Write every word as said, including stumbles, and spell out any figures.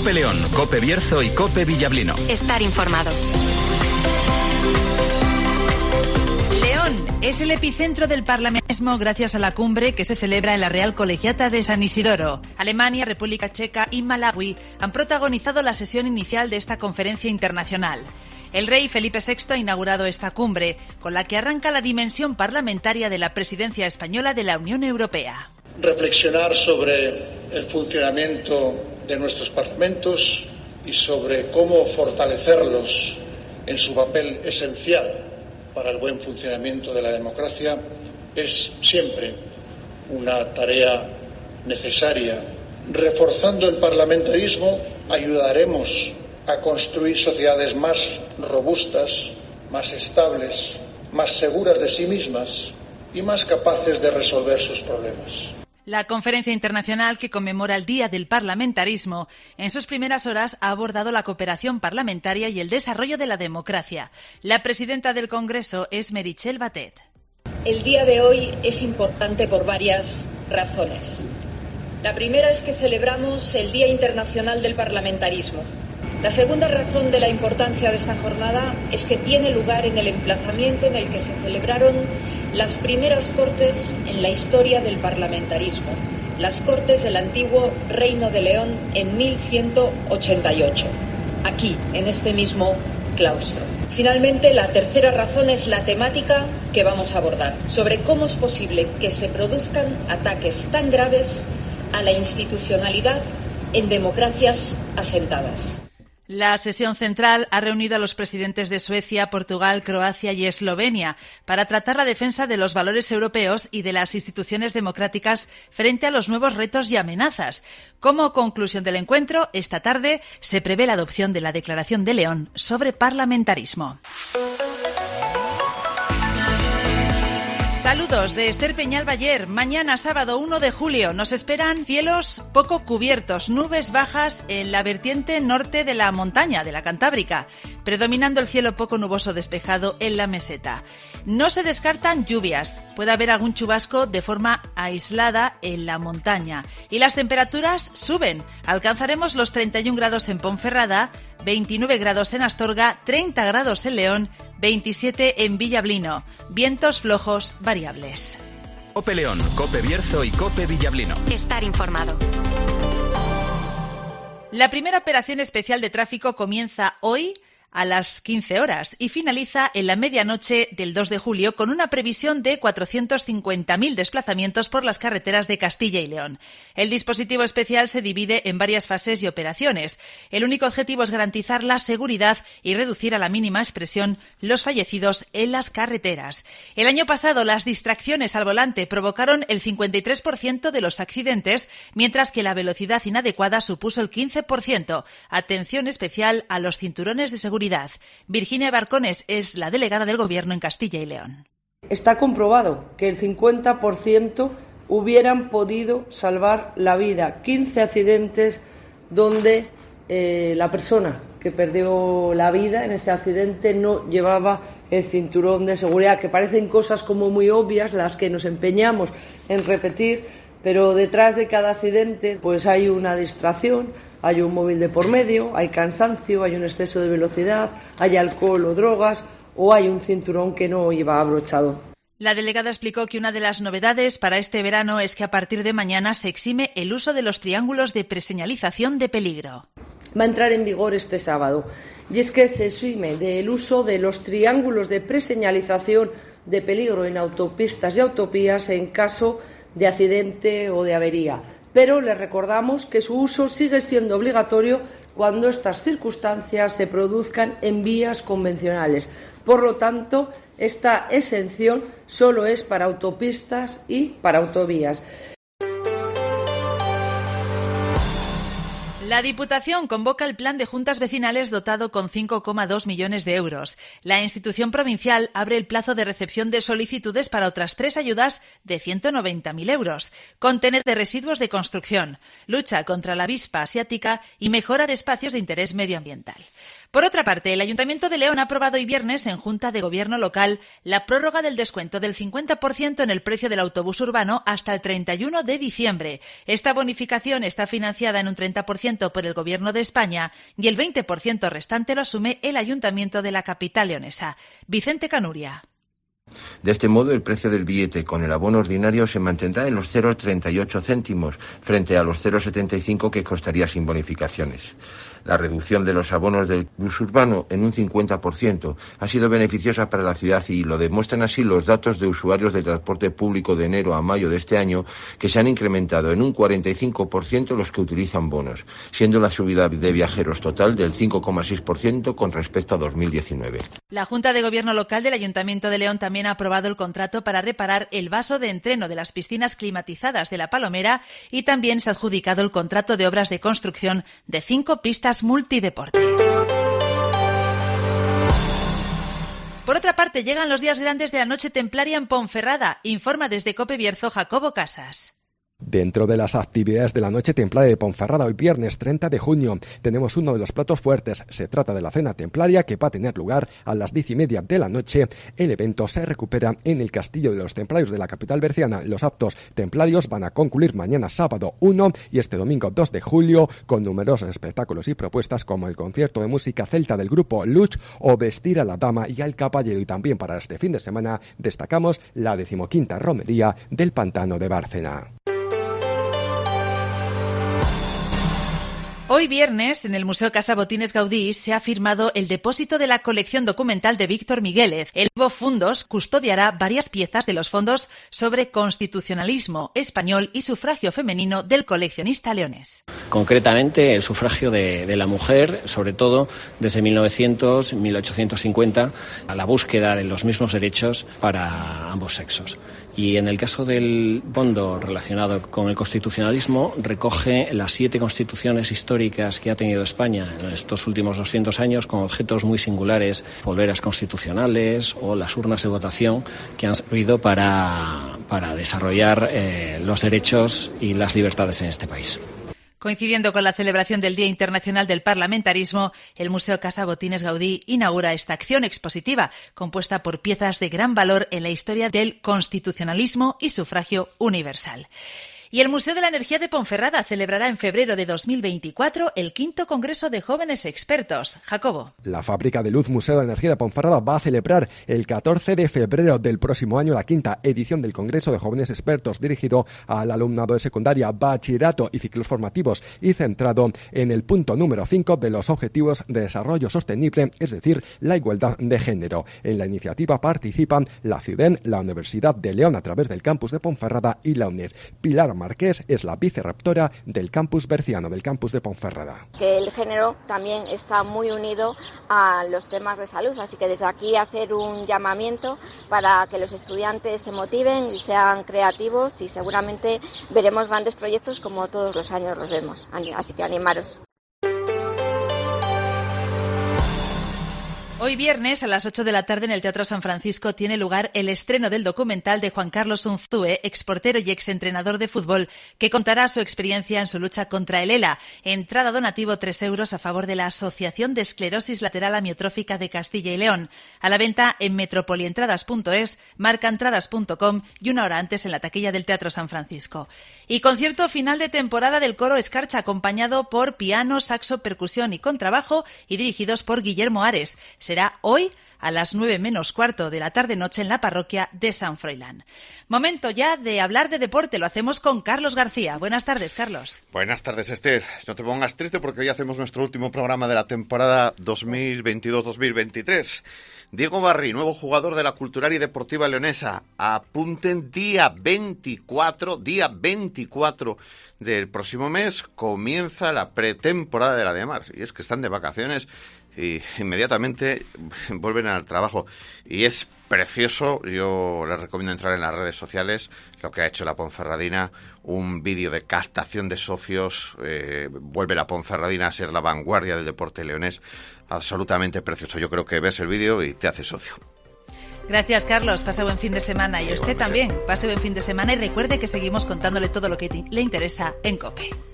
COPE León, COPE Bierzo y COPE Villablino. Estar informado. León es el epicentro del parlamentarismo gracias a la cumbre que se celebra en la Real Colegiata de San Isidoro. Alemania, República Checa y Malawi han protagonizado la sesión inicial de esta conferencia internacional. El rey Felipe sexto ha inaugurado esta cumbre, con la que arranca la dimensión parlamentaria de la presidencia española de la Unión Europea. Reflexionar sobre el funcionamiento de nuestros parlamentos y sobre cómo fortalecerlos en su papel esencial para el buen funcionamiento de la democracia es siempre una tarea necesaria. Reforzando el parlamentarismo ayudaremos a construir sociedades más robustas, más estables, más seguras de sí mismas y más capaces de resolver sus problemas. La conferencia internacional que conmemora el Día del Parlamentarismo en sus primeras horas ha abordado la cooperación parlamentaria y el desarrollo de la democracia. La presidenta del Congreso es Meritxell Batet. El día de hoy es importante por varias razones. La primera es que celebramos el Día Internacional del Parlamentarismo. La segunda razón de la importancia de esta jornada es que tiene lugar en el emplazamiento en el que se celebraron las primeras Cortes en la historia del parlamentarismo, las Cortes del antiguo Reino de León en mil ciento ochenta y ocho, aquí, en este mismo claustro. Finalmente, la tercera razón es la temática que vamos a abordar, sobre cómo es posible que se produzcan ataques tan graves a la institucionalidad en democracias asentadas. La sesión central ha reunido a los presidentes de Suecia, Portugal, Croacia y Eslovenia para tratar la defensa de los valores europeos y de las instituciones democráticas frente a los nuevos retos y amenazas. Como conclusión del encuentro, esta tarde se prevé la adopción de la Declaración de León sobre parlamentarismo. Saludos de Esther Peñalbayer. Mañana, sábado uno de julio, nos esperan cielos poco cubiertos, nubes bajas en la vertiente norte de la montaña, de la Cantábrica, predominando el cielo poco nuboso despejado en la meseta. No se descartan lluvias, puede haber algún chubasco de forma aislada en la montaña. Y las temperaturas suben, alcanzaremos los treinta y un grados en Ponferrada, veintinueve grados en Astorga, treinta grados en León, veintisiete en Villablino. Vientos flojos variables. COPE León, COPE Bierzo y COPE Villablino. Estar informado. La primera operación especial de tráfico comienza hoy a las quince horas y finaliza en la medianoche del dos de julio con una previsión de cuatrocientos cincuenta mil desplazamientos por las carreteras de Castilla y León. El dispositivo especial se divide en varias fases y operaciones. El único objetivo es garantizar la seguridad y reducir a la mínima expresión los fallecidos en las carreteras. El año pasado las distracciones al volante provocaron el cincuenta y tres por ciento de los accidentes, mientras que la velocidad inadecuada supuso el quince por ciento. Atención especial a los cinturones de seguridad. Virginia Barcones es la delegada del Gobierno en Castilla y León. Está comprobado que el cincuenta por ciento hubieran podido salvar la vida. quince accidentes donde eh, la persona que perdió la vida en ese accidente no llevaba el cinturón de seguridad, que parecen cosas como muy obvias, las que nos empeñamos en repetir, pero detrás de cada accidente pues hay una distracción, hay un móvil de por medio, hay cansancio, hay un exceso de velocidad, hay alcohol o drogas o hay un cinturón que no iba abrochado. La delegada explicó que una de las novedades para este verano es que a partir de mañana se exime el uso de los triángulos de preseñalización de peligro. Va a entrar en vigor este sábado y es que se exime del uso de los triángulos de preseñalización de peligro en autopistas y autovías en caso de accidente o de avería. Pero les recordamos que su uso sigue siendo obligatorio cuando estas circunstancias se produzcan en vías convencionales. Por lo tanto, esta exención solo es para autopistas y para autovías. La Diputación convoca el plan de juntas vecinales dotado con cinco coma dos millones de euros. La institución provincial abre el plazo de recepción de solicitudes para otras tres ayudas de ciento noventa mil euros. Contener de residuos de construcción, lucha contra la avispa asiática y mejora de espacios de interés medioambiental. Por otra parte, el Ayuntamiento de León ha aprobado hoy viernes en Junta de Gobierno local la prórroga del descuento del cincuenta por ciento en el precio del autobús urbano hasta el treinta y uno de diciembre. Esta bonificación está financiada en un treinta por ciento por el Gobierno de España y el veinte por ciento restante lo asume el Ayuntamiento de la capital leonesa. Vicente Canuria. De este modo, el precio del billete con el abono ordinario se mantendrá en los cero coma treinta y ocho céntimos, frente a los cero coma setenta y cinco que costaría sin bonificaciones. La reducción de los abonos del bus urbano en un cincuenta por ciento ha sido beneficiosa para la ciudad y lo demuestran así los datos de usuarios del transporte público de enero a mayo de este año, que se han incrementado en un cuarenta y cinco por ciento los que utilizan bonos, siendo la subida de viajeros total del cinco coma seis por ciento con respecto a dos mil diecinueve. La Junta de Gobierno local del Ayuntamiento de León también ha aprobado el contrato para reparar el vaso de entreno de las piscinas climatizadas de La Palomera y también se ha adjudicado el contrato de obras de construcción de cinco pistas multideporte. Por otra parte, llegan los días grandes de la Noche Templaria en Ponferrada. Informa desde COPE Bierzo Jacobo Casas. Dentro de las actividades de la Noche Templaria de Ponferrada, hoy viernes treinta de junio, tenemos uno de los platos fuertes. Se trata de la cena templaria que va a tener lugar a las diez y media de la noche. El evento se recupera en el Castillo de los Templarios de la capital berciana. Los actos templarios van a concluir mañana sábado uno y este domingo dos de julio con numerosos espectáculos y propuestas como el concierto de música celta del grupo Luch o Vestir a la Dama y al Caballero. Y también para este fin de semana destacamos la decimoquinta romería del Pantano de Bárcena. Hoy viernes, en el Museo Casa Botines Gaudí, se ha firmado el depósito de la colección documental de Víctor Miguélez. El nuevo Fundos custodiará varias piezas de los fondos sobre constitucionalismo español y sufragio femenino del coleccionista leonés. Concretamente, el sufragio de, de la mujer, sobre todo desde mil novecientos a mil ochocientos cincuenta, a la búsqueda de los mismos derechos para ambos sexos. Y en el caso del fondo relacionado con el constitucionalismo, recoge las siete constituciones históricas que ha tenido España en estos últimos doscientos años, con objetos muy singulares, polveras constitucionales o las urnas de votación que han servido para, para desarrollar eh, los derechos y las libertades en este país. Coincidiendo con la celebración del Día Internacional del Parlamentarismo, el Museo Casa Botines Gaudí inaugura esta acción expositiva, compuesta por piezas de gran valor en la historia del constitucionalismo y sufragio universal. Y el Museo de la Energía de Ponferrada celebrará en febrero de dos mil veinticuatro el quinto Congreso de Jóvenes Expertos. Jacobo. La Fábrica de Luz Museo de Energía de Ponferrada va a celebrar el catorce de febrero del próximo año la quinta edición del Congreso de Jóvenes Expertos, dirigido al alumnado de secundaria, bachillerato y ciclos formativos y centrado en el punto número cinco de los Objetivos de Desarrollo Sostenible, es decir, la igualdad de género. En la iniciativa participan la CIUDEN, la Universidad de León a través del campus de Ponferrada y la UNED. Pilar Marqués es la vicerrectora del campus berciano, del campus de Ponferrada. Que el género también está muy unido a los temas de salud, así que desde aquí hacer un llamamiento para que los estudiantes se motiven y sean creativos y seguramente veremos grandes proyectos como todos los años los vemos, así que animaros. Hoy viernes a las ocho de la tarde en el Teatro San Francisco tiene lugar el estreno del documental de Juan Carlos Unzúe, exportero y exentrenador de fútbol, que contará su experiencia en su lucha contra el ELA. Entrada donativo tres euros a favor de la Asociación de Esclerosis Lateral Amiotrófica de Castilla y León. A la venta en metropolientradas punto es, marcaentradas punto com y una hora antes en la taquilla del Teatro San Francisco. Y concierto final de temporada del coro Escarcha, acompañado por piano, saxo, percusión y contrabajo y dirigidos por Guillermo Ares. Será hoy a las nueve menos cuarto de la tarde-noche en la parroquia de San Froilán. Momento ya de hablar de deporte. Lo hacemos con Carlos García. Buenas tardes, Carlos. Buenas tardes, Esther. No te pongas triste porque hoy hacemos nuestro último programa de la temporada dos mil veintidós dos mil veintitrés. Diego Barri, nuevo jugador de la Cultural y Deportiva Leonesa. Apunten día veinticuatro, día veinticuatro del próximo mes comienza la pretemporada de la de Mar. Y es que están de vacaciones y inmediatamente vuelven al trabajo. Y es precioso, yo les recomiendo entrar en las redes sociales, lo que ha hecho la Ponferradina, un vídeo de captación de socios, eh, vuelve la Ponferradina a ser la vanguardia del deporte leonés, absolutamente precioso. Yo creo que ves el vídeo y te haces socio. Gracias, Carlos. Pase buen fin de semana. Y usted también. Pase buen fin de semana y recuerde que seguimos contándole todo lo que le interesa en COPE.